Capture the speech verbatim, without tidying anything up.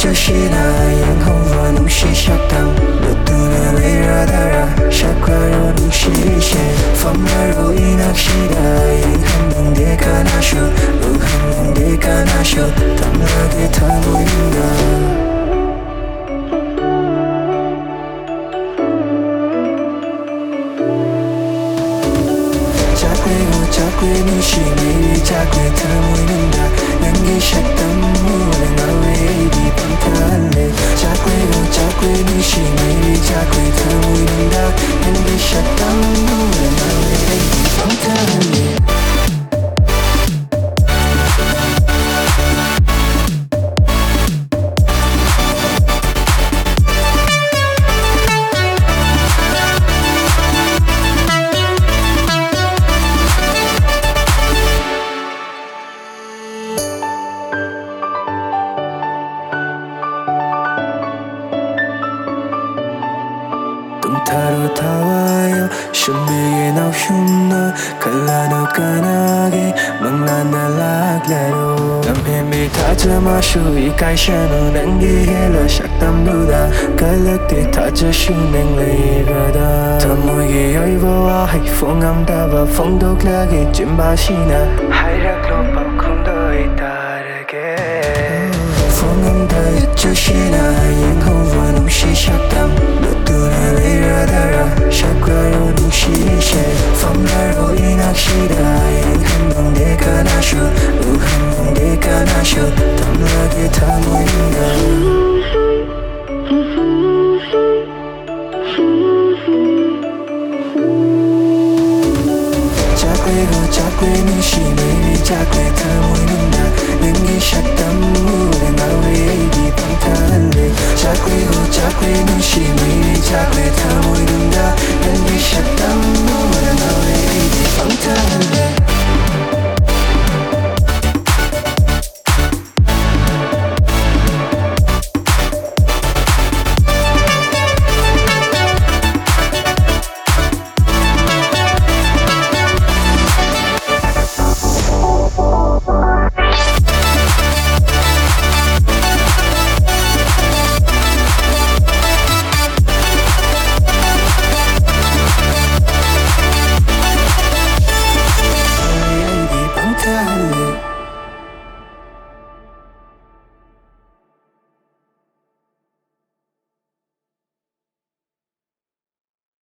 것이나 영혼과 눈시셨던 너도 내려다라 샷과로 눈시리시 펌나로 이 낚시다 이한 뭉디가 나쇼 우한 뭉디가 나쇼 담나게 다 보인다 자꾸의 눈심이 자꾸의 탐보이는다 연기셨던 물에 나의 입이 방탄할래 자꾸의 자꾸의 눈심이 자꾸의 탐보이는다 연기셨던 물에 나의 입이 방탄할래 타로 타와요 shumbi게 nau shumno kalano kanage manglana laglaro namhemi taja mashu ikai shanu nangi hela shaktam duda kalakte taja shu nang leirada tamuye yoivo hai fongam dava fongdok lage jimbashina hairak lo pau kundo itarage fongam da yachashina yinghova numshi shaktam 샷과로 눈시리시 펌나로 이 낚시다 한 뭉디가 나쇼 우한 뭉디가 나쇼 담나게 다 보인다 자꾸고 자꾸의 눈심이 자꾸의 다 보인다 연기셨던 물에 나의 입이 방탄할래 자꾸고 자꾸의 눈심이 자꾸